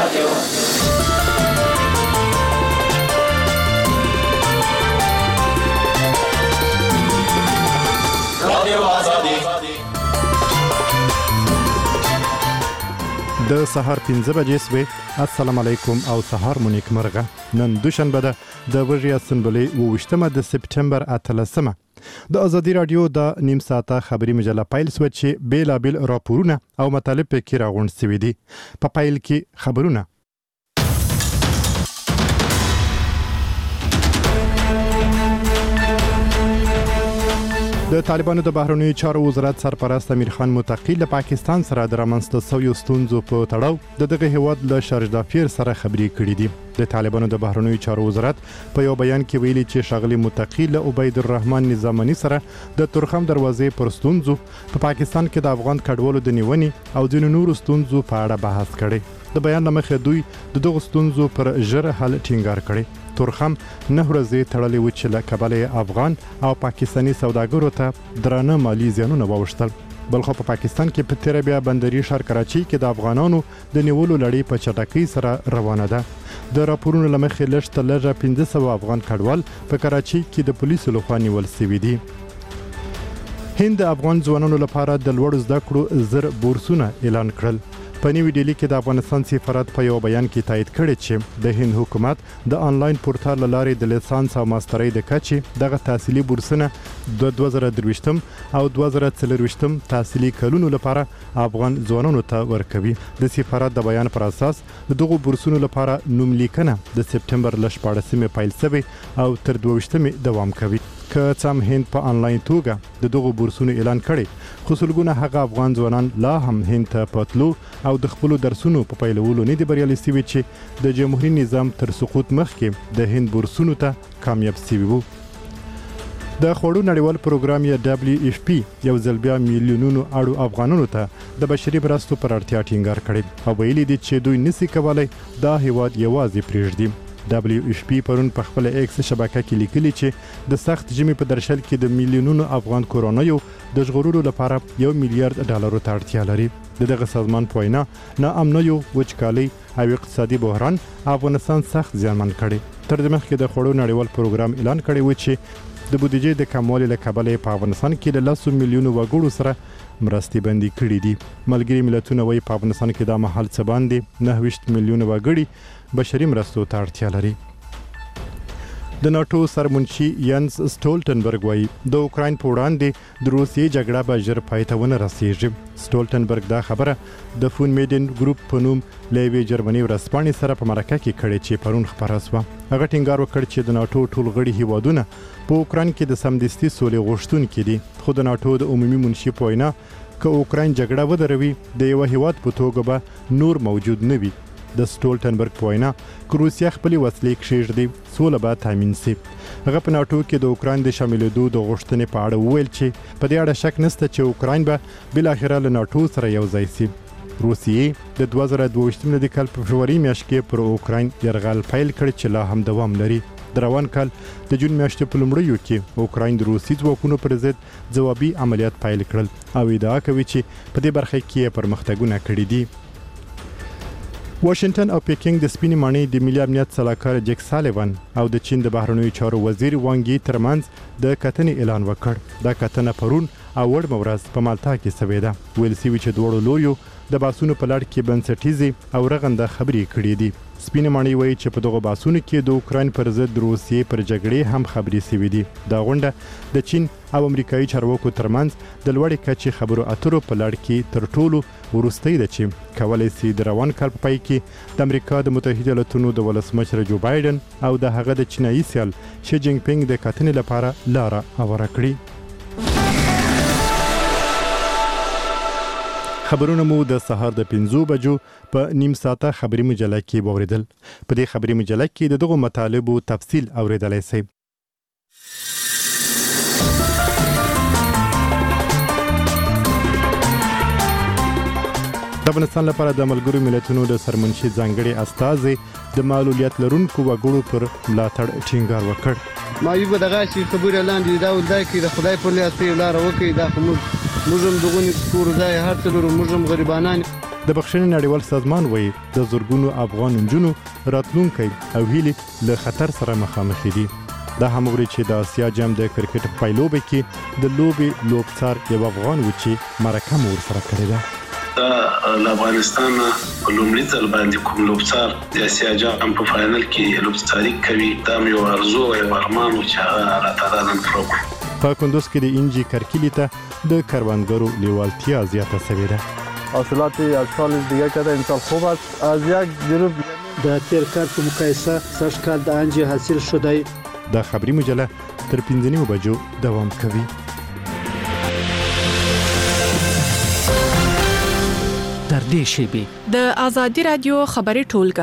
د سهار 15 بجې سوي. السلام علیکم او سهار مو نیک مرغه. نن دوشنبه ده د ورځې سنبلې 28 د سپټمبر 13مه. د ازادي رادیو د نیم ساعته خبري مجله پایل سو چې بیلابل راپورونه او مطالب کې راغونډ شوي دي. په پایل کې خبرونه د طالبانو د بهرنیو چارو وزارت سرپرست امیر خان متقی له پاکستان سره د رامنځته شویو ستونزو په تړاو دغه هیواد له شارجه پیر سره خبرې کړې دي. د طالبانو د بهرنیو چارو وزارت په یو بیان کې ویلي چې ښاغلي متقی له عبید الرحمن نظامني سره د تورخم دروازې پر ستونزو په پاکستان کې د افغان کډوالو د نیونې او ځینو نورو ستونزو په اړه بحث کړي. د بیان لمخې دوی د دغو ستونزو پر ژر حل ټینګار کړي. تورخم نه ورځې تړلې و چې له کبله افغان او پاکستاني سوداګرو ته درانه مالی زیانونه واوښتل. بلخو په پاکستان کې په تیر بیا بندري ښار کراچي کې د افغانانو د نیولو لړۍ په چټکۍ سره روانه ده. د راپورونو لمخې لږ تر لږه 1500 افغان کډوال په کراچي کې د پولیسو لخوا نیول شوي دي. هند د افغان ځوانانو لپاره د لوړ زده کړو زر بورسونه اعلان کړل. په نیو ډیلی کې د افغانستان سفارت په یو بیان کې تایید کړی چې د هند حکومت د آنلاین پورتال لارې د لیسانس او ماسترۍ د کچې دغه تحصیلي بورسونه د 2023 او 2024 تحصیلي کلونو لپاره افغان ځوانانو ته ورکوي. د سفارت د بیان پر اساس دغه بورسونو لپاره نوم لیکنه د سپټمبر 14 پیل شوی او تر 22 دوام کوي. که څم هند په آنلاین توګه د دغه بورسونو اعلان کړي، خو سلګونه هغه افغان ځوانان لا هم هند ته پتلو او د خپل درسونو په پیلولو نه دی بریالي شوي چې د جمهوریت نظام تر سقوط مخکې د هند بورسونو ته کامیاب شوي وو. د خوړو نړیوال پروګرام یا WFP یو ځل بیا میلیونونو اړو افغانانو ته د بشري مرستو پر اړتیا ټینګار کړي او ویلي دي چې دوی نشي کولای دا هیواد یوازې پرېږدي. WFP پرون په خپل ایکس شبکه کې لیکلي چې د سخت ژمي په درشل کې د میلیونونو افغان کورونیو د ژغورلو لپاره $1 میلیارډ ته اړتیا لري. دغه سازمان په وینا ناامنیو، وچکالۍ او اقتصادي بحران افغانستان سخت زیانمن کړي. تر دې مخکې د خوړو نړیوال پروګرام اعلان کړی و چې د بودیجې د کموالي له کبله په افغانستان کې له 100 میلیونو وګړو سره مرستې بندي کړې دي. ملګري ملتونه وايي په افغانستان کې د مهال څه باندې 29 میلیونه وګړي بشري مرستو ته اړتیا لري. د ناتو سرمنشي ینس سټولټنبرګ وايي د اوکراین په وړاندې د روسیې جګړه به ژر پای ته ونه رسیږي. سټولټنبرګ دا خبره د فون میډن ګروپ په نوم لیوی جرمني ورسپانې سره په مرکه کې کړې چې پرون خبره شوه. هغه ټینګار وکړ چې د ناتو ټول غړي هیوادونه په اوکراین کې د سمدستي سولې غوښتونکي دي، خو د ناتو د عمومي منشي په وینا که اوکراین جګړه ودروي د یو هیواد په توګه به نور موجود نه وي. د سټولټنبرګ په وینا که روسیا خپلې وسلې کښېږدي سوله به تامین شي. هغه په ناټو کې د اوکراین د شاملېدو د غوښتنې په اړه وویل چې په دې اړه شک نشته چې اوکراین به بالاخره له ناټو سره یو ځای شي. روسیې د 2022 کال په فبروري میاشت کې پر اوکراین یرغل پیل کړ چې لا هم دوام لري. د روان کال د جون میاشتې په لومړیو کې اوکراین د روسي ځواکونو پر ضد ځوابي عملیات پیل کړل او ادعا کوي چې په دې برخه کې پرمختګونه کړي دي. واشنگټن او پیکینګ د سپینې ماڼۍ د ملي امنیت سلاکار جک سالیوان او د چین د بهرنیو چارو وزیر وانګ یي ترمنځ د کتنې اعلان وکړ. دا کتنه پرون او وړمه ورځ په مالټا کې شوې ده. ویل شوي چې دواړو لوریو د باسونو په لړ کې بنسټیزې او رغنده خبرې کړې دي. سپینې ماڼۍ وایي چې په دغه باسونو کې د اوکراین پر ضد د روسیې پر جګړې هم خبرې شوې دي. دا غونډه د چین او امریکایي چارواکو ترمنځ د لوړې کچې خبرو اترو په لړ کې تر ټولو وروستۍ ده چې کولی شي د روان کال په پای کې د امریکا د متحده ایالاتونو د ولسمشر جو بایدن او د هغه د چینایي سیال شي جینګ پینګ د کتنې لپاره لاره هواره کړي. خبرونه مو د سهار د 5 بجو په نیم ساعته خبري مجله کې واوریدل. په دې خبري مجله کې دغه مطالبو تفصیل اوریدلای شئ. د افغانستان لپاره د ملګرو ملتونو د سرمنشي ځانګړي استازي د معلولیت لرونکو وګړو پر ملاتړ ټینګار وکړ. ما یو دغه چې خبره لاندې دا ولدا کې د خدای په لیاسته لار وکي دا موږ هم دغه کور ځای هر څلور موږ هم غریبانان د بخښنې نړیوال سازمان وایي د زرګونو افغان نجونو راتلونکی او هیلې له خطر سره مخامخ دي. دا هم وګورئ چې د آسیا جام د کرکټ پایلوبې کې د لوبې لوبڅار یو افغان و چې مرکه مو ورسره کړې ده. د افغانستان په لومړي ځل باندې کوم لوبڅار د آسیا جام په فاینل کې لوبڅاري کوي. دا یو ارزو او ارمان چې هغه راته نن پوره کړو. په کندوز کې د انجی کرکیلی ته د کروندګرو لیوالتیا زیاته شوې ده. حاصلات از سال دیگه که امسال خوب است. از یک جنوب د تیر کال په مقایسه سږ کال د انجی حاصل شوی. د خبري مجله تر 5 بجو دوام کوي. در دې شیبې د آزادي رادیو خبري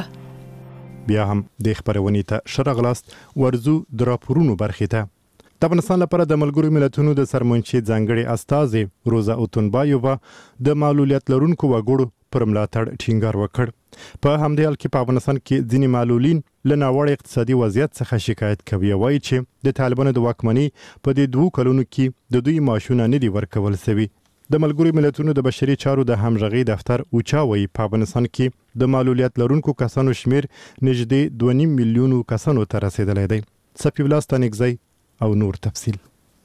ټولګه بیا هم د خبرونې ته شرغلاست ورزو د راپورونو برخې ته. د افغانستان لپاره د ملګرو ملتونو د سرمنشي ځانګړي استازي روزا اوتونبایووا د معلولیت لرونکو وګړو پر ملاتړ ټینګار وکړ. په همدې حال کې په افغانستان کې ځینې معلولین له ناوړه اقتصادي وضعیت څخه شکایت کوي. وایي چې د طالبانو د واکمنۍ په دې 2 کلونو کې د دوی معاشونه نه دي ورکول شوي. د ملګرو ملتونو د بشري چارو د همغږي دفتر اوچا وایي په افغانستان کې د معلولیت لرونکو کسانو شمیر نږدې 2.5 میلیونو کسانو ته رسیدلی دی. صفي الله ستانکزی او نور تفصیل.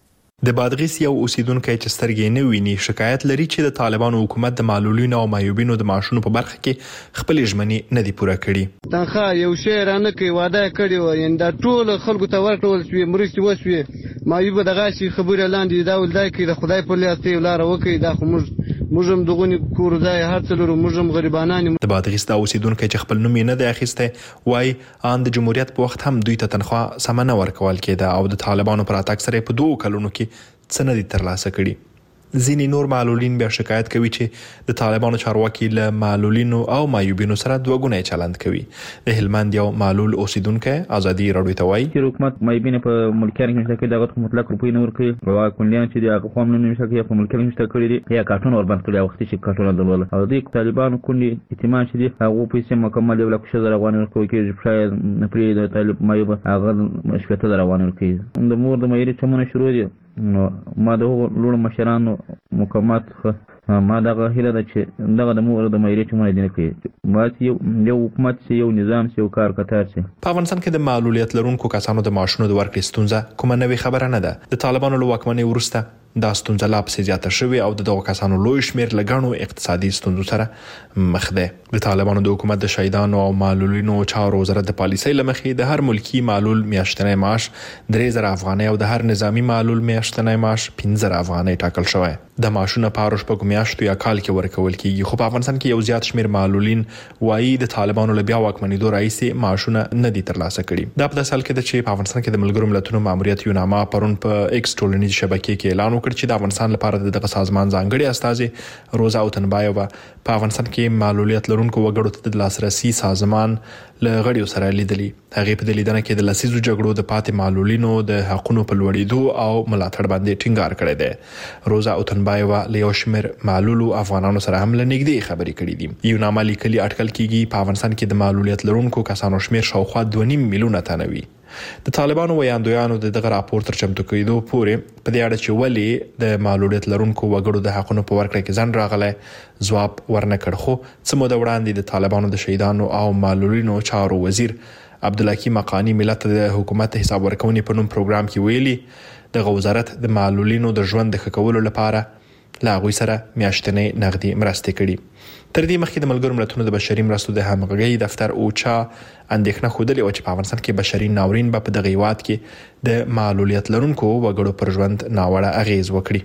د بادغیس یو اوسیدونکو چې سترګې نه ویني شکایت لري چې د طالبانو حکومت د معلولینو او معیوبینو د معاشونو په برخه کې خپل ژمنې نه دي پوره کړې. تنخواه یو شی رانه کوي واده کړی و یعنی دا ټول خلکو ته ورکول شوی مرستې وشوي. معیوب دغه شي خبره لاندې دا ولدای کې د خدای په لیاستې لار وکړي. دا خو موږ هم دغونی کور ځای هر څه لرو. موږ هم غریبانان. د بادغیس د اوسیدونکو چې خپل نوم نه دی اخیسته وای ان د جمهوریت په وخت هم دوی ته تنخواه سم نه ورکول کېده او د طالبانو پر اتاک سره په 2 کلونو کې څه نه دي ترلاسه کړي. ځینې نور معلولین بیا شکایت کوي چې د طالبانو چارواکي له معلولینو او معیوبینو سره دوه چلند کوي. د هلمند یو معلول اوسیدونکو ازادي راډیو ته وایي چې حکومت معیوبین په ملکیت کې مشترک دغه مطلق روپی نه ورکوي. او کونډیان چې د قوم نه مشترک په ملکیت کې مشترک کړي دي یا کارتون ور باندې کړي وخت چې کارتون درول او د طالبانو کونډي اعتماد چې دي هغه پیسې مکمل یو لک شزر افغان ورکوي کې شاید نه پری د طالب معیوب هغه شپته در افغان ورکوي. د مور د مېری چمنه شروع دي. نو ما د لوړ مشرانو مقامات ما دغه هیله ده چې دغه د مور د مېری چمنه دي نه کوي. ما یو حکومت چې یو نظام چې یو کار کتار شي. په افغانستان کې د معلولیت لرونکو کسانو د معاشونو د ورکړې ستونزه کومه نوې خبره نه ده. د طالبانو له واکمنۍ وروسته دا ستونزه لا پسې زیاته شوې او دغه کسانو لوی شمیر لګڼو اقتصادي ستونزو سره مخ ده. د طالبانو د حکومت د شهیدانو او معلولینو چارو وزارت د پالیسۍ لمخې د هر ملکی معلول میاشتنی معاش 3000 افغانۍ او د هر نظامی معلول میاشتنی معاش 15000 افغانۍ ټاکل شوی. د معاشونو په اړه شپږ میاشتو یا کال کې ورکول کیږي. خو په افغانستان کې یو زیات شمیر معلولین وایي د طالبانو له بیا واکمنېدو راهیسې معاشونه نه دي ترلاسه کړي. دا په داسې حال کې ده چې په افغانستان کې د ملګرو ملتونو ماموریت یوناما پرون په ایکس ټولنیز شبکې کې اعلان وکړ چې د افغانستان لپاره دغه سازمان ځانګړي استازي روزا اوتونبایووا په افغانستان کې معلولیت لرونکو وګړو ته د لاسرسي سازمان له غړیو سره لیدلي. هغه په لیدنه کې د لسیزو جګړو د پاتې معلولینو د حقونو په لوړېدو او ملاتړ باندې ټینګار کړی دی. روزا اوتونبایووا له یو شمېر معلولو افغانانو سره هم لنګدې خبرې کړې دي. یوناما لیکلي اټکل کېږي په افغانستان کې د معلولیت لرونکو کسانو شمیر شاوخوا 2.5 میلیونه تنه وي. د طالبانو ویاندویانو دغه راپور تر چمتو کېدو پورې په دې اړه چې ولې د معلولیت لرونکو وګړو د حقونو په ورکړه کې ځنډ راغلی ځواب ورنکړ. خو څه موده وړاندې د طالبانو د شهیدانو او معلولینو چارو وزیر عبدالحکیم مقانی ملت د حکومت حساب ورکونې په نوم پروګرام کې ویلي دغه وزارت د معلولینو د ژوند د ښه کولو لپاره لا غوي سره میاشتنی نغدي مرستې کړي. تر دې مخکې د ملګرو ملتونو د بشري مرستو د همغږي دفتر اوچا اندېښنه خوده چې په افغانستان کې بشري ناورین په دغه هیواد کې د معلولیت لرونکو وګړو پر ژوند ناوړه اغیز وکړي.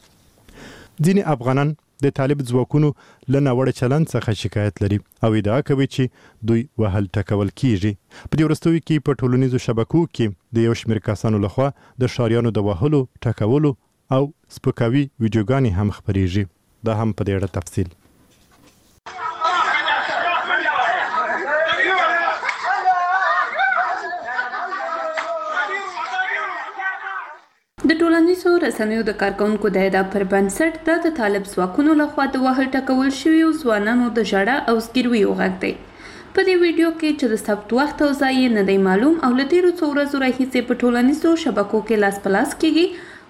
ځینې افغانان د طالب ځواکونو له ناوړه چلند څخه شکایت لري او ادعا کوي چې دوی وهل ټکول کیږي. په دې وروستیو کې په ټولنیزو شبکو کې د یو شمېر کسانو لخوا د شاریانو د وهلو ټکولو او سپکاوي ویډیوګانې هم خبرېږي. دا هم په دې اړه تفصیل. د ټولنیزو رسنیو د کارکونکو د ادعا پر بنسټ د طالب ځواکونو لخوا د وهل ټکول شویو ځوانانو د ژړا او زګیرویو غږ دی. په دې ویډیو کې چې د ثبت وخت او ځای نه دی معلوم او له تیرو څو ورځو راهیسې په ټولنیزو شبکو کې لاس په لاس کېږي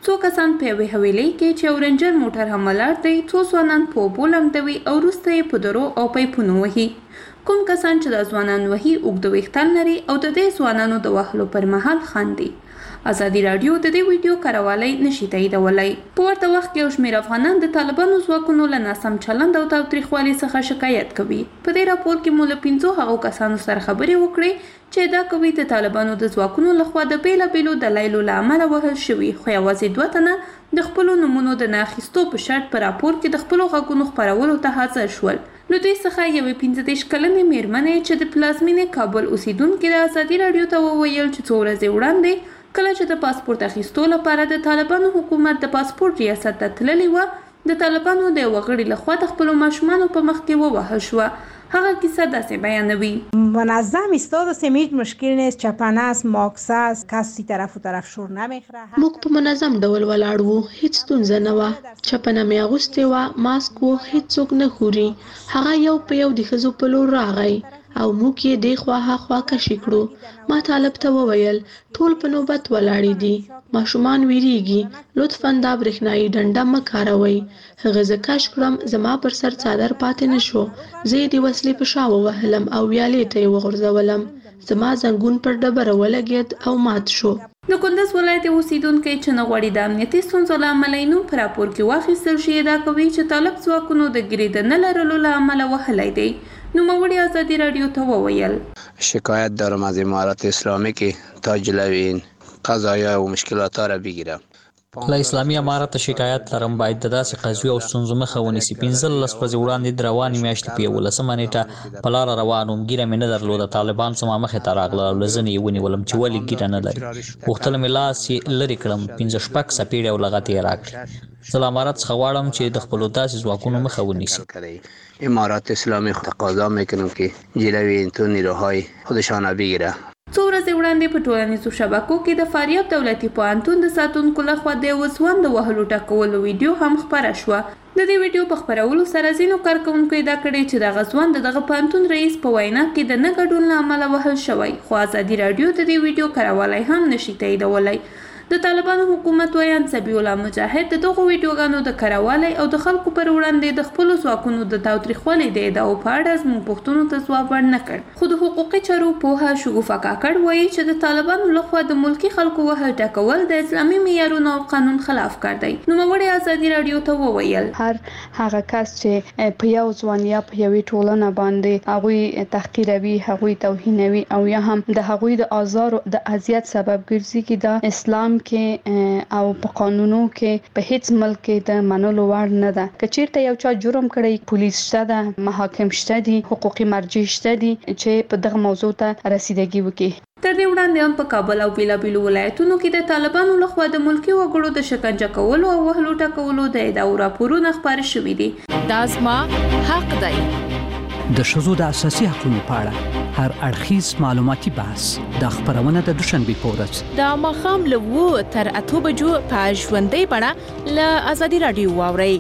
څو کسان په یوې حویلۍ کې چې یو رنجر موټر هم ولاړ دی، څو ځوانان په اوبو لمدوي او وروسته یې په درو او پیپونو وهي. کوم کسان چې دا ځوانان وهي اوږده ویښتان لري او د دې ځوانانو د وهلو پر مهال خاندي. ازادي راډیو د دې ویډیو کاروالی نشي تاییدولی. په ورته وخت کې یو شمېر افغانان د طالبانو ځواکونو له ناسم چلند او تاوتریخوالي څخه شکایت کوي. په دې راپور کې مو له 5 هغو کسانو سره خبرې وکړې چې ادعا کوي د طالبانو د ځواکونو لخوا د بیلابیلو دلایلو له امله وهل شوي، خو یوازې 2 تنه د خپلو نومونو د نه اخیستو په شرط په راپور کې د خپلو غږونو خپرولو ته حاضر شول. له دوی څخه یوې 15 کلنې مېرمنې چې د پلازمینې کابل اوسیدونکې د ازادي راډیو ته وویل چې 2 ورځې وړاندې کله چې د پاسپورت اخیستو لپاره د طالبانو حکومت د پاسپورت ریاست ته تللی وه، د طالبانو د یو وګړي لخوا د خپلو ماشومانو په مخ کې ووهل شوه. هغه کیسه داسې بیانوي: منظم ایستاد هستیم، هیچ مشکل نیست، چپنه است، ماکس است، کسی طرف و طرف شور نمیخوره. موږ په منظم ډول ولاړ وو، هیڅ ستونزه نه وه. چپنه مې اغوستې وه، ماسک وو، هیڅوک نه خوري. هغه یو په یو د ښځو په لور راغی او موږ یې دې خوا هاخوا کشي کړو. ما طالب ته وویل ټول په نوبت ولاړې دي، ماشومان ویریږي، لطفاً دا برېښنایي ډنډه مه کاروئ. هغه زه کش کړم، زما پر سر څادر پاتې نه شو. زه یې د وسلې په شا ووهلم او ویالې ته یې وغورځولم. زما زنګون پر ډبره ولګېد او مات شو. د کندز ولایت اوسیدونکی چې نه غواړي د امنیتي ستونزو له امله یې نوم په راپور کې واخیستل شي، ادعا کوي چې طالب ځواکونو د ګیرې د نه لرلو له امله وهلی دی. نوموړي ازادي راډیو ته وویل: شکایت دارم از امارت اسلامی که تا جلوی این قضایا و مشکلات را بگیرم. له اسلامي امارت شکایت لرم باید د داسې قضیو او ستونزو مخه ونیسي. 15 ورځې وړاندې د روانې میاشتې په 11 نیټه په لاره روان وم، ګیره مې نه درلوده. طالبان زما مخې ته راغلل او له زنې یې ونیولم چې ولې ګیره نه لري. غوښتل مې لاس یې لرې کړم، 15 څپېړې او لغتې یې راکړې. زه له امارت څخه غواړم چې د خپلو داسې ځواکونو مخه ونیسي. امارت اسلامی تقاضا میکنم که جلوی این تو نیروهای خودشان بگیره. څو ورځې وړاندې په ټولنیزو شبکو کې د فاریاب دولتي پوهنتون د ساتونکو لخوا د یوه ځوان د وهلو ټکولو ویډیو هم خپره شوه. د دې ویډیو په خپرولو سره ځینو کارکوونکو ادعا کړې چې دغه ځوان د دغه پوهنتون رئیس په وینا کې د نه ګډون له امله وهل شوی، خو ازادي راډیو د دې ویډیو کاروالی هم نشي تاییدولی. د طالبانو حکومت ویان ذبیح الله مجاهد د دغو ویډیوګانو د کاروالی او د خلکو پر وړاندې د خپلو ځواکونو د تاوتریخوالي د ادعاو په اړه زموږ پوښتنو ته ځواب ورنه کړ. خو د حقوقي چارو پوهه شګوفه کاکړ وایي چې د طالبانو لخوا د ملکي خلکو وهل ټکول د اسلامي معیارونو او قانون خلاف کار دی. نوموړي ازادي راډیو ته وویل: هر هغه کس چې په یو ځوان یا په یوې ټولنه باندې هغوی تحقیروي، هغوی توهینوي او یا هم د هغوی د آزار او د اذیت سبب ګرځي چې د اسلام کې او په قانونو کې په هیڅ ملک کې د منلو وړ نه ده. که چیرته یو چا جرم کړی، پولیس شته ده، محاکم شته دي، حقوقي مرجع شته دي چې په دغه موضوع ته رسیدګي وکړي. تر دې وړاندې هم په کابل او بیلابیلو ولایتونو کې د طالبانو لخوا د ملکي وګړو د شکنجه کولو او وهلو ټکولو د ادعاو راپورونه خپاره شوي دي. دا زما حق دی. د ښځو د اساسي حقوقو په اړه هر اړخیز معلوماتي بحث د خبرونه د دوشنبې په ورځ د ماښام له 7 تر 8 بجو په ژوندۍ بڼه له ازادي راډیو واورئ.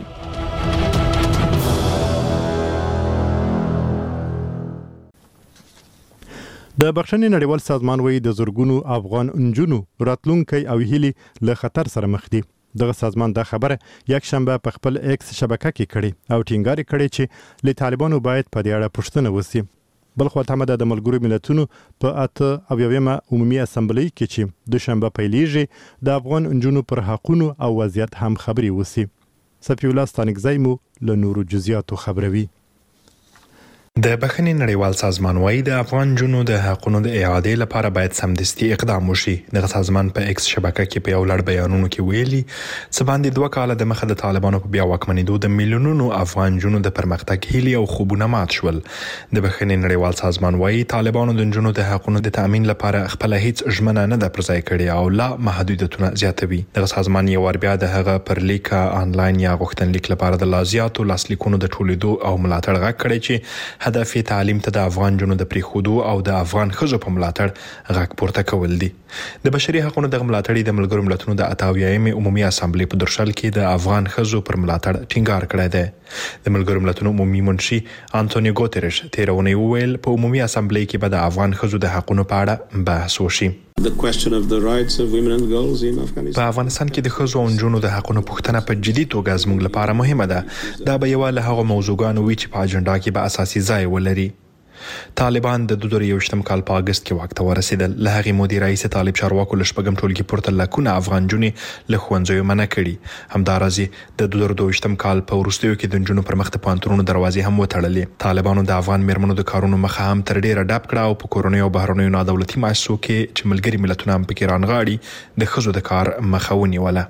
د بخښنې نړیوال سازمان وایي د زرګونو افغان نجونو راتلونکی او هیلې له خطر سره مخ دي. دغه سازمان دا خبره یک شنبه په خپل ایکس شبکه کې کړې او ټینګار کړی چې له طالبانو باید په دې اړه پوښتنه وشي. بل خو ته د ملګرو ملتونو په 8 عمومي اسمبلی کې چې دوشنبه پیلېږي د افغان نجونو پر حقونو او وضعیت هم خبري وشي. صفی الله ستانکزی مو له نورو جزئیاتو خبروي. د بخښنې نړیوال سازمان وايي د افغان جنو د حقونو د اعادې لپاره باید سمدستي اقدام وشي. د سازمان په ایکس شبکه کې په یو لړ بیانونو کې ویلي چې باندې 2 کاله د مخه د طالبانو په بیا واکمنېدو د میلیونونو افغان جنو د پرمختګ هیلې او خوبونه مات شول. د بخښنې نړیوال سازمان وايي طالبانو د جنو د حقونو د تامین لپاره خپل هیڅ ژمنه نه ده پرځای کړې او لا محدودیتونه زیاتوي. د سازمان یو ور بیا د هغه پر لیک آنلاین یا غوښتنلیک لپاره د لازیاتو لاسلیکونو د ټولیدو او ملاتړ غږ کړی چې هدف یې تعلیم ته د افغان جنو د پریښودو او د افغان ښځو په ملاتړ غږ پورته کول دي. د بشري حقوقو د ملاتړ د ملګرو ملتونو د 88 عمومي اسمبلی په درشل کې د افغان ښځو پر ملاتړ ټینګار کړی دی. د ملګرو ملتونو عمومي منشي انټونیو ګوتریش تیرونه ویل په عمومي اسمبلی کې به د افغان ښځو د حقوقو په اړه بحث وشي. په افغانستان کې د ښځو او نجونو د حقونو پوښتنه په جدي توګه زموږ لپاره مهمه ده. دا به یو له هغو موضوعګانو وي چې په اجنډا کې به اساسي ځای ولري. طالبان د 2021 کال په اگست کې واک ته ورسېدل. له هغې مودې راهیسې طالب چارواکو له شپږم ټولګي پورته لکونه افغان نجونې له ښوونځیو منع کړي. همداراز د 2022 کال په وروستیو کې د نجونو پر مخ د پوهنتونونو دروازې هم وتړلې. طالبانو د افغان میرمنو د کارونو مخه هم تر ډیره ډب کړه او په کورنیو او بهرنیو نادولتي مؤسسو کې چې ملګري ملتونه هم پکې رانغاړي د ښځو د کار مخه ونیوله.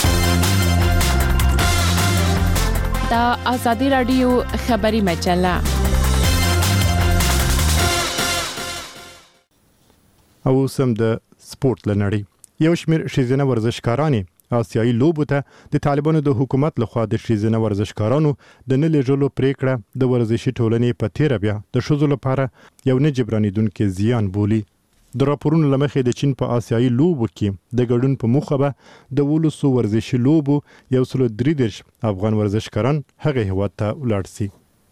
دا آزادي رادیو خبري مجله او سم د سپورت لنړی. یو شمیر شیزنه ورزشکارانی آسیایي لوبو ته د طالبانو د حکومت لخوا د شیزنه ورزشکارانو د نه لېږلو پریکړه د ورزشي ټولنې په تیر بیا د ښځو لپاره یو نه جبرانیدونکو زیان بولي. د راپورونو لمخې د چین په آسیایي لوبو کې د ګډون په موخه به د 1200 ورزشي لوبو 133 افغان ورزشکاران هغه هیواد ته ولاړ شي.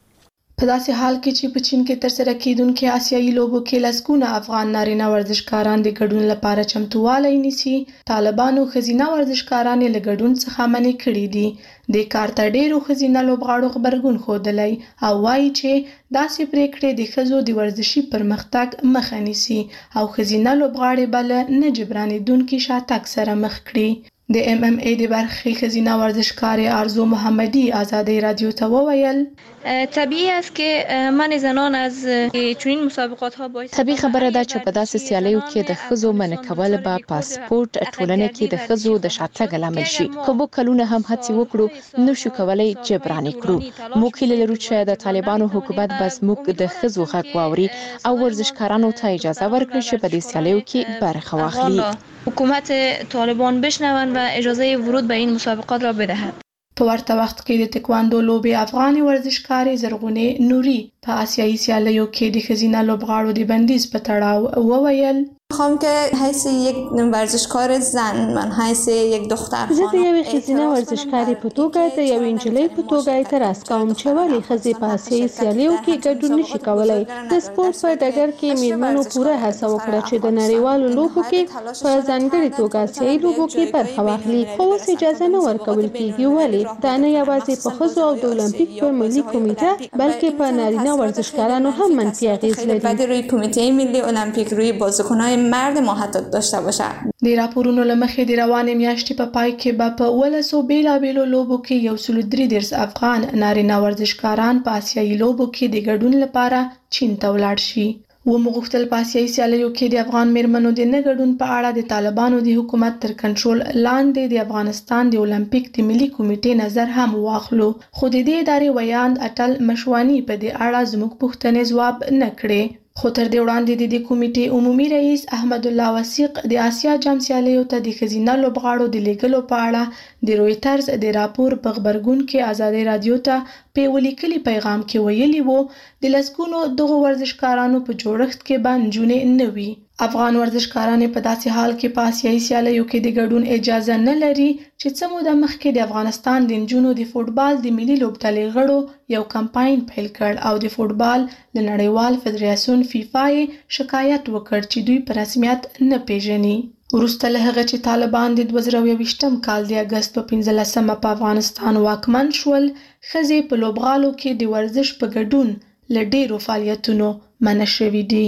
په داسې حال کې چې په چین کې ترسره کیدونکو آسیایي لوبو کې لسګونه افغان نارینه ورزشکاران د ګډون لپاره چمتووالی نیسي، طالبانو ښځینه ورزشکاران له ګډون څخه منع کړي دي. د کار ته ډیرو ښځینه لوبغاړو خبرګون ښودلی او وایي چې داسې پریکړې د ښځو د ورزشي پرمختګ مخه نیسي او ښځینه لوبغاړي به له نه جبرانیدونکي شاتګ سره مخ کړي. د MMA د برخې ښځینه ورزشکار آرزو محمدی آزادی رادیو ته وویل طبیعی است که من زنان از چنین مسابقات ها باعث طبیعي خبره ده چې په داسې سیالیو کې د ښځو منع کول به پاسپورت ټولنه کې د ښځو د شاتګ لامل شي. که موږ کلونه هم هڅې وکړو نشو کولای جبران کړو. موږ هیله لرو چې د طالبانو حکومت به زموږ د ښځو غږ واوري او ورزشکارانو ته اجازه ورکړي چې په دې سیالیو کې برخه واخلي. حکومت طالبان بشنوند و اجازه ورود به این مسابقات را بدهد. په ورته وخت کې د تکواندو لوبې افغاني ورزشکار زرغونه نوري په آسیایي سیالیو کې د ښځینه لوبغاړو د بندیز په تړاو وویل میخوام که حیث یک ورزشکار زن من حیث یک دختر زه د یوې ښځینه ورزشکارې په توګه د یوې نجلۍ په توګه اعتراض کوم چې ولې ښځې په آسیایي سیالیو کې ګډون نشي کولی. د سپورت په ډګر کې میرمنو پوره هڅه وکړه چې د نړیوالو لوبو کې په ځانګړې توګه آسیایي لوبو کې برخه واخلي، خو اوس اجازه نه ورکول کیږي. ولې؟ دا نه یوازې په ښځو او د المپیک په ملي کمیټه بلکې په نارینه ورزشکارانو هم منفي اغیز لري. روی کمیته ملی المپیک روی بازیکنان مرد ما حتی داشته باشه. د راپورونو لمخې د روانې میاشتې په پای کې به په 1200 بیلابیلو لوبو کې 133 افغان نارینه ورزشکاران په آسیایي لوبو کې د ګډون لپاره چین ته ولاړ شي. ومغوښتل په آسیایي سیالیو کې د افغان میرمنو د نه ګډون په اړه د طالبانو د حکومت تر کنټرول لاندې د افغانستان د المپیک د ملي کمیټې نظر هم واخلو، خو د دې ادارې ویاند اټل مشوانی په دې اړه زموږ پوښتنې ځواب نه کړې. خو تر دې وړاندې د دې کمیټې عمومي رئیس احمد الله وثیق د آسیا جام سیالیو ته د ښځینه لوبغاړو د لیږلو په اړه د رویټرز د راپور په خبرګون کې آزادي رادیو ته په ولیکلي پیغام کې ویلي وو د لسګونو دغو ورزشکارانو په جوړښت کې به نجونې نه وي. افغان ورزشکاران په داسې حال کې په آسیایي سیالیو کې د ګډون اجازه نه لري چې څه موده مخکې د افغانستان د نجونو د فوټبال د ملي لوبډلې غړو یو کمپاین پیل کړ او د فوټبال له نړیوال فدراسیون فیفا یې شکایت وکړ چې دوی په رسمیت نه پیژني. وروسته له هغه چې طالبان د 2021 کال د اگست په 15مه په افغانستان واکمن شول، ښځې په لوبغالو کې د ورزش په ګډون له ډیرو فعالیتونو منع شوي دي.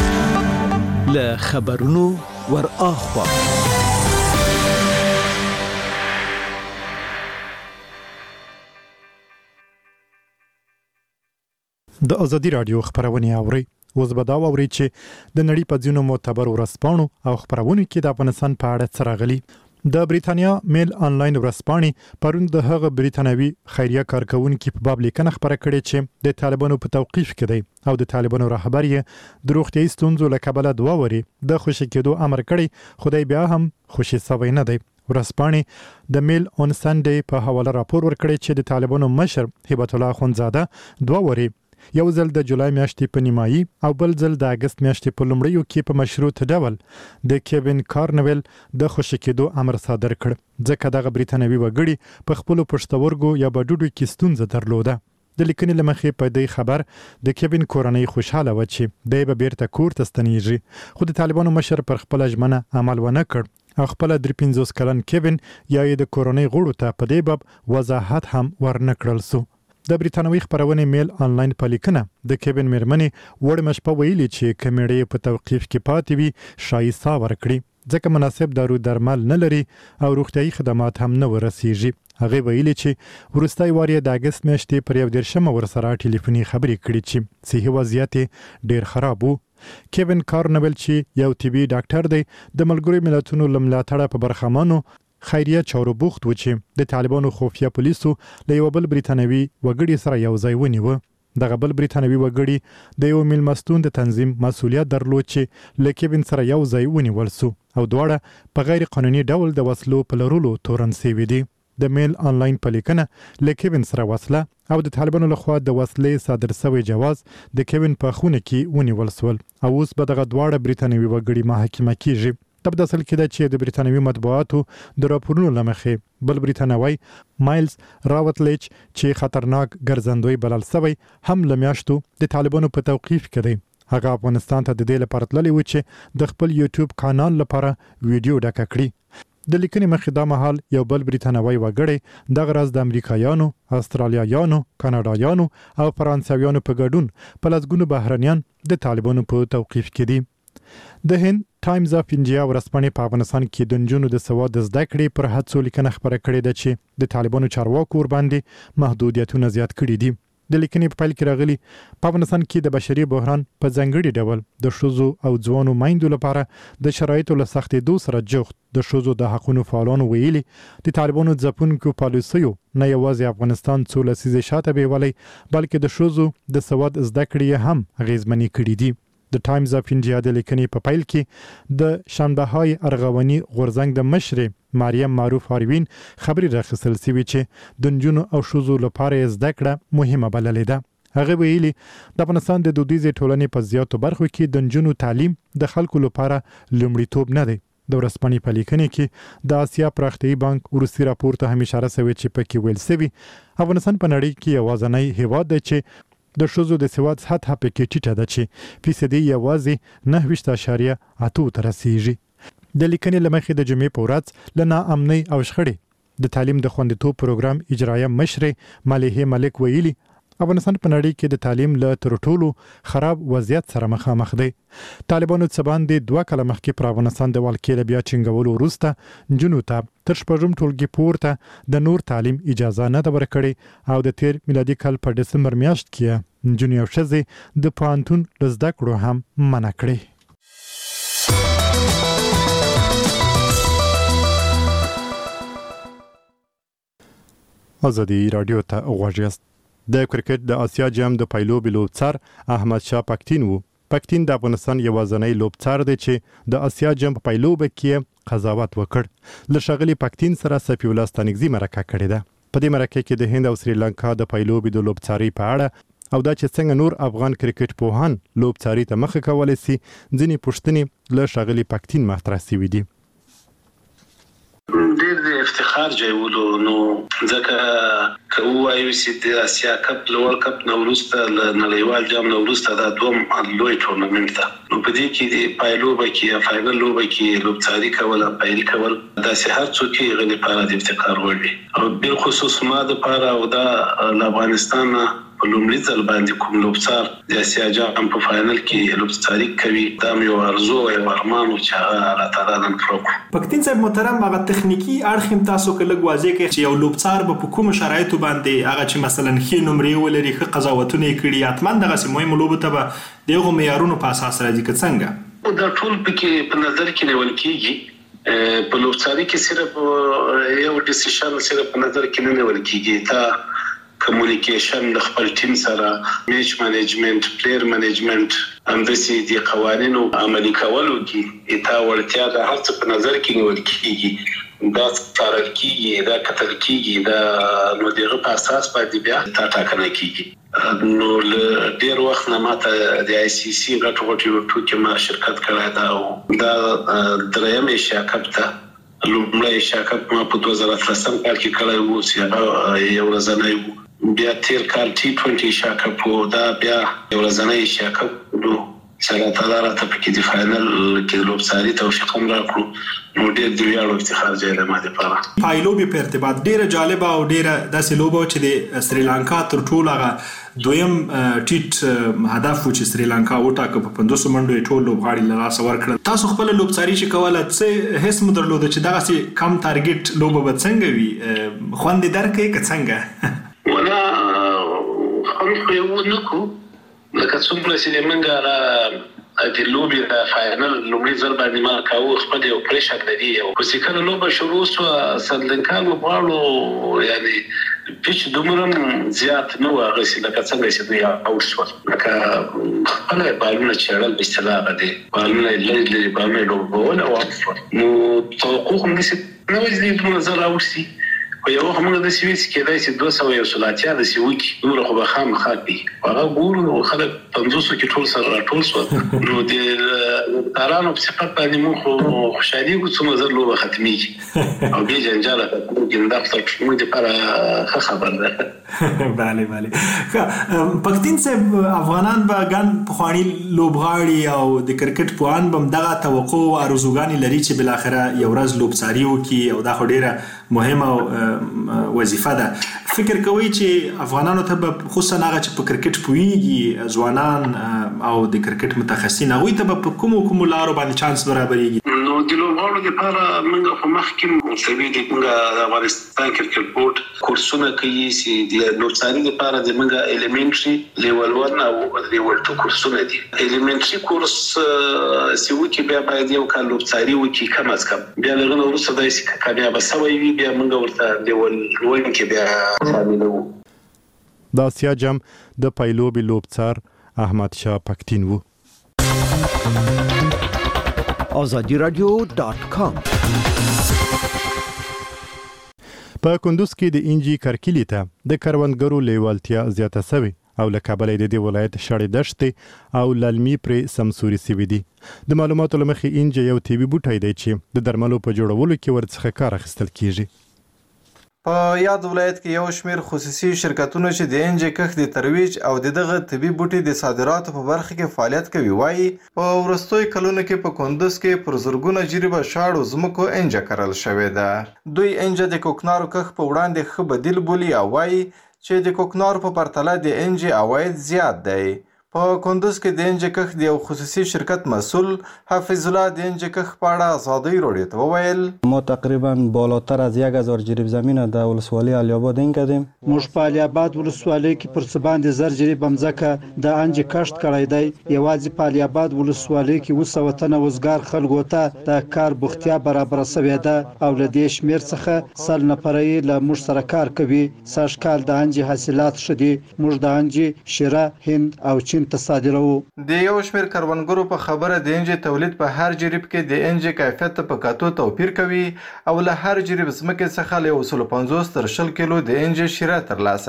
له خبرونو ور اخوا د ازادي رادیو خبرونه اوري. اوس به دا اوري چې د نړۍ په ځینو معتبر ورځپاڼو او خبرونو کې د افغانستان په اړه څه راغلي. د بریتانیا میل انلاین ورځپاڼې پرون د هغه بریتانوي خیریه کارکونکو په باب لیکنه خبره کړې چې د طالبانو په توقیف کې دی او د طالبانو رهبر یې د روغتیايي ستونزو له کبله 2 ورځې د خوشی کېدو امر کړی، خدای بیا هم خوشی سوی نه دی. ورځپاڼې د میل اون سنډے په حواله راپور ورکړی چې د طالبانو مشر هبت الله اخوندزاده 2 ورځې یو ځل د جولای میاشتې په نیمایي او بل ځل د اگست میاشتې په لومړیو کې په مشروط ډول د کیوین کارنویل د خوشی کېدو امر صادر کړ، ځکه دغه بریتانوي وګړي په خپل پښتورګو یا بډوډو کې ستونزه درلوده. د لیکنې لمخې په دې خبر د کیوین کورنۍ خوشاله و چې د به بیرته کور ته ستنیږي خو د طالبانو مشر پر خپل ژمنه عمل ونه کړ او خپل 53 کلن کیوین یا د کورنۍ غړو ته په دې باب وضاحت هم ورنکړل سو د بریتانوي خبرونه میل آنلاین په لیکنه د کیوین میرمنې وړ مشپه ویلي چې کمیډي په توقيف کې پاتې وي شایسته ورکړي ځکه مناسب دارو درمل نه لري او روغتيایي خدمات هم نه ورسیږي هغه ویلي چې ورستای واري د اگست میاشتې پر یو درشمه ورسره ټلیفوني خبرې کړې چې صحي وضعیت ډیر خراب وو کیوین کارنویل چې یو طبي ډاکټر دی د ملګرو ملتونو لملاتړه په برخمنو خیریه چارو بوخت و چې د طالبانو خفیه پولیسو له یو بل بریتانوي وګړي سره یو ځای ونیو دغه بل بریتانوي وګړي د یو میلمستون د تنظیم مسولیت درلود چې لکیوین سره یو ځای ونیول سو او دواړه په غیر قانوني ډول د وسلو په لرلو تورن سوي دي د میل آنلاین په لیکنه لکیوین سره وسله او د طالبانو لخوا د وسلې صادر شوی جواز د کیوین په خونه کې ونیول سول او اوس به دغه دواړه بریتانوي وګړي محاکمه کیږي تب د اصل کې د چې د بریتانوي مطبوعاتو د راپورونو لمخې بل بریتانوي مایلز راوتلیچ چې خطرناک ګرځندوی بلل شوی هم لمیاشتو د طالبانو په توقيف کړي هغه افغانستان ته د دې لپاره تللی و چې د خپل یوټیوب کانال لپاره ویډیو ډکه کړي د لیکنې مخې دا مهال یو بل بریتانوي وګړي د غرض د امریکایانو استرالیایانو کاناډایانو او فرانسویانو په ګډون په لږونو بهرنیان د طالبانو په توقيف کې دي د هند ټایمز اف انډیا ورځپاڼې په افغانستان کې د نجونو د سواد زده کړې پر هڅو لیکنه خبره کړې ده چې د طالبانو چارواکو ور باندې محدودیتونه زیات کړي دي د لیکنې په پیل کې راغلي په افغانستان کې د بشري بحران په ځانګړي ډول د شوزو او ځوانو مایندو لپاره د شرایطو له سختېدو سره جوخت د شوزو د حقوقو فعالانو ویلي د طالبانو ځپونکو پالیسیو نه یوازې افغانستان څو لسیزې شاته بیولي بلکې د شوزو د سواد زده کړې هم غیزمنې کړې دي د ټایمز اف انډیا د لیکنې په پیل کې د شنبه‌های ارغواني غورزنګ د مشر مریم معروف هاروین خبري راخصل سوي چې د نجونو او شوزو لپاره زده کړه مهمه بللې ده هغه ویلي د افغانستان د دودیزې ټولنې په زیاتو برخو کې د نجونو تعلیم د خلکو لپاره لومړیتوب نه دی د ورځپاڼې په لیکنه کې د آسیا پراختیایي بانک ورسي راپور ته هم اشاره شوې چې پکې ویل شوی افغانستان په نړۍ کې یوازینی هیواد دی چې د شوزو د سواد سطح پکې ټیټه ده چې فیصدي یوازې 9.8 ته رسیږي د لیکنې لمخې د جمعې په ورځ له ناامنۍ او شخړې د تعلیم د خوندیتوب پروګرام اجرایه مشر ملیحه ملک ویلي افغانستان په نړۍ کې د تعلیم له تر ټولو خراب وضعیت سره مخامخ دی طالبانو څبان د 2 کال مخکې پر افغانستان د والکې بیا چنګولو وروسته جنو ته تر شپږم ټولګي پورته د نور تعلیم اجازه نه ده ورکړې او د 13 میلادي کال په دسمبر میاشت کې جنو او شزه د پانتون لزده کړو هم منع کړې ازادي رادیو ته غوږیاست د کرکټ د آسیا جام د پایلوبي لوبڅار احمد شاه پکتین وو پکتین د افغانستان یوازینی لوبڅار دی چې د آسیا جام په پایلوبه کې قضاوت وکړ له شغلي پکتین سره سفی الله ستانګزي مرکه کړې ده په دې مرکه کې د هند او سریلانکا د پایلوبي د لوبڅاري په اړه او دا چې څنګه نور افغان کرکټ پوهان لوبڅاري ته مخه کولای شي ځینې پوښتنې له شغلي پکتین مطرح شوې دي ډېر د افتخار جایولو نو ځکه کوو ایو سي د اسیا کپ لوړ کپ نوروسته نړیوال جام نوروسته دا دوم لوی ټورنمنت ده نو په دې کې د پایلوبه کې فائنل لوبه کې لوبڅاري کول پیل کول دا سه هر څوک غني لپاره د افتخار وړ دي او بل خصوص ما د لپاره او دا افغانستان په لومړي ځل باندې کوم لوبڅار د اسیا جام په فائنل کې لوبڅاري کوي دا یو ارزو او ارمان او چې الله تعالی نن پروګ پکتین صاحب محترم هغه تخنیکی اړخ تاسو کله واځي کې چې یو لوبڅار په کوم شرایطو باندې هغه چې مثلا خې نمرې ولري خې قضاوتونه کړي اتمن دغه مهمه لوبه ته دغه معیارونو په اساس راځي که څنګه دا ټول پکې په نظر کې نیول کیږي په لوبڅاري کې صرف یو ډیسیژن صرف په نظر کې نه نیول کیږي تا کمیونیکیشن د خپل ټیم سره میچ منیجمنت پلیئر منیجمنت همداسې د قوانینو عملي کولو کې اته ورتیا د هر څه په نظر کې نیول کیږي دا څارل کیږي دا کتل کیږي دا نو دغه په اساس باندې بیا تا ټاکنه کیږي نو ډیر وخت نه ماته د آی سی سی غټ ټوکې ما شرکت کړی دا او دا دریم ایشیا کپ ته لومړی ایشیا کپ ما په 2013 کال کې کړی وو چې یو ورځنی بیا تیر کال T20 ایشا کپ دا بیا یو ورځنی ایشا کپ نو سره تعالی ته پکې د فائنل کې لوبساري توفیق هم راکړو نو ډېر دی ویاړو افتخار ځای له ماده لپاره پایلوبي په ارتباط ډېر جالب او ډېر داسې لوبه چې د سریلانکا تر ټولو هغه دویم ټیټ هدف چې سریلانکا وټاکه په 500 منډو ټول لوبغاړي له لاسه ورکړل تاسو خپل لوبساري چې کوله څه هیڅ مو درلود چې دغه سي کم ټارګټ لوبه به څنګه وي خوند درکې که څنګه ولا هم خو نکو لکه څومره چې موږ د لوبي د فائنل لومړي ځل باندې ما کاوه خپل یو پریشر لري او چې کله لوبه شروع شو سریلانکا لوبغاړو یعنی پیچ دومره زیات نو هغه چې لکه څنګه چې دوی او شو لکه خپل بالونه چړل په اصطلاح دي بالونه لري بالونه لوبونه او نو توقع هم نشي نو دې په نظر راوستي او یو هم د سویس کې دای چې 200 یو سلاتیا د سویکی نور خو به خامخا دي هغه ګورو خلک 500 کې ټول سره راټول شو نو د تارانو په صفات باندې مو خو خوشالي کوم نظر لوبه ختمي او به جنجاله کې د خپل موږ لپاره خبر ده bale پښتين صاحب افغانان به ګان په خواني لوبغاړي او د کرکټ پوان بم دغه توقع او ارزوګانی لري چې بل اخره یو ورځ لوبساري وکي او دا خو ډیره مهمه وظیفه ده فکر کوي چې افغانانو ته خصوصا هغه چې په کرکټ پويږي ځوانان او د کرکټ متخصصین هغه ته په کوم لارو باندې چانس برابرېږي نو د لوبغاړو لپاره موږ په مخکې مسوي د موږ د افغانستان کرکټ بورډ کورسونه کوي چې د لوبساري لپاره د موږ الیمنټري لیول 1 او لیول 2 کورسونه دي الیمنټري کورس چې وکی بیا باید یو کال لوبساري وکی کم از کم بیا له نورو څه دای چې بیا بسوي بیا موږ ورته لیول 1 کې بیا شاملو د آسیا جام د پایلوبي لوبڅار احمد شاه پښتين وو azadiradio.com په کندوز کې د انجی کرکلی ته د کروندګرو لیوالتیا زیاته شوی او له کابل د ولایت شړې دشت او للمي پر سمسوري سوي دي د معلوماتو لمخې انجی یو طبي بوټی دی چې د درملو په جوړولو کې ورڅخه کار اخیستل کیږي په یاد ولایت کې یو شمیر خصوصي شرکتونه چې د انجی کښت د ترویج او دغه طبي بوټي د صادراتو په برخه کې فعالیت کوي وایي په ورستوي کلونو کې په کندوز کې پر زرګونه جریبه شاړو زمکو انجی کرل شوې ده دوی انجی د کوکنارو کښت په وړاندې ښه بدیل بولي او وایي چې د کوکنارو په پرتله د انجی عواید زیات دی په کندوز کې د انجی کښت یو خصوصي شرکت مسئول حافظ الله د انجی کښت په اړه آزادۍ راډیو ته وویل ما تقریبا بالاتر از 1000 جریب زمین در ولسوالی علی آباد این کردیم موږ په علی آباد ولسوالۍ کې پر څه باندې زر جریب مځکه د انجی کښت کړی دی یوازې په علی آباد ولسوالۍ کې 200 تنه وزګار خلکو ته د کار بوختیا برابر شوې ده او له دې شمیر څخه سل نفرې له موږ سره کار کوي سږ کال د انجی حاصلات شدي موږ د انجی شیره هند او چین تصادرو د یو شمیر کروندګرو په خبره د انجی تولید په هر جریب کې د انجی کیفیت په کاتو توپیر کوي او له هر جریب زمکه څخه له 150 تر 100 کیلو د انجی شیره ترلاسه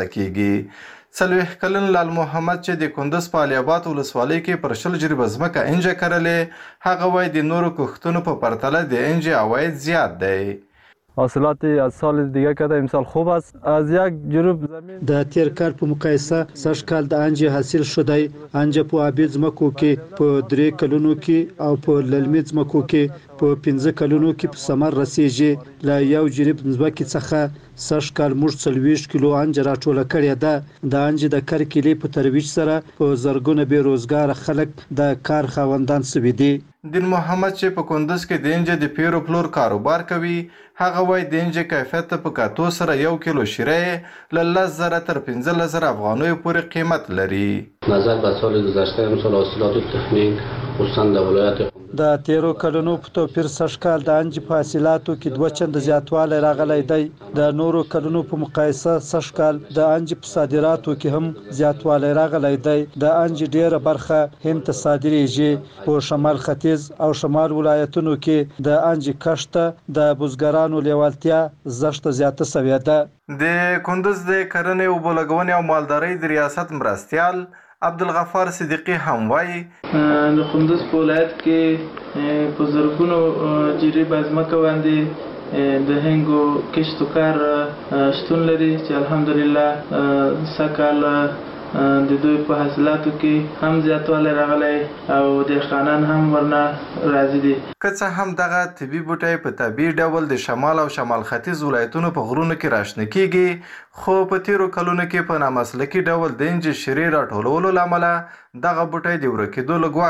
کیږي سلوح کلن لال محمد چې د کندوز په علی آباد ولسوالۍ کې پر 100 جریب زمکه انجی کرلې هغه وای د نورو کښتونو په پرتله د انجی عواید زیات دی حاصلات از سال دیگه کرده امسال خوب است از یک جریب زمین د تیر کال په مقایسه سږ کال د انجی حاصل شوی انجی په ابي ځمکو کې په 3 کلونو کې او په للمي ځمکو کې په 15 کلونو کې په ثمر رسیږي له یو جریب ځمکې څخه سږ کال موږ 40 کیلو انجی راټوله کړې ده د انجی د کرکلی په ترویج سره په زرګونه بې روزګار خلک د کار خاوندان سوي دي دین محمد چې په کندوز کې د انجی د پیرو پلور کاروبار کوي هغه وای د انجی کیفیت په کاتو سره 1 کیلو شیره له 10000 تر 15000 افغانیو پورې قیمت لري نظر به سال گذشته امسال حاصلات تخمین خصوصا در ولایت د تیرو کلونو په توپیر سږ کال د انجی په حاصلاتو کې 2 چنده زیاتوالی راغلی دی د نورو کلونو په مقایسه سږ کال د انجی په صادراتو کې هم زیاتوالی راغلی دی د انجی ډیره برخه هند ته صادریږي په شمال ختیځ او شمال ولایتونو کې د انجی کښت د بزګرانو لیوالتیا زښت زیاته شوې ده د کندوز د کرنې او بولګونې او مالدارۍ د ریاست مرستيال عبدالغفار صدیقی هم وایي د کندوز په ولایت کې په زرګونو جریب ځمکه باندې د هنګو کښت کار شتون لري چې الحمدلله سکهال د دوی په حاصلاتو کې هم زیاتوالی راغلی او دهقانان هم ورنه راضي دي. که څه هم دغه طبي بوټی په طبیعي ډول د شمال او شمال ختیځ ولایتونو په غرونو کې راشنه کیږي، خو په تیرو کلونو کې په نامسلکي ډول د انجیر شیرې راټولولو له امله دغه بوټی د ورکېدو له ګواښ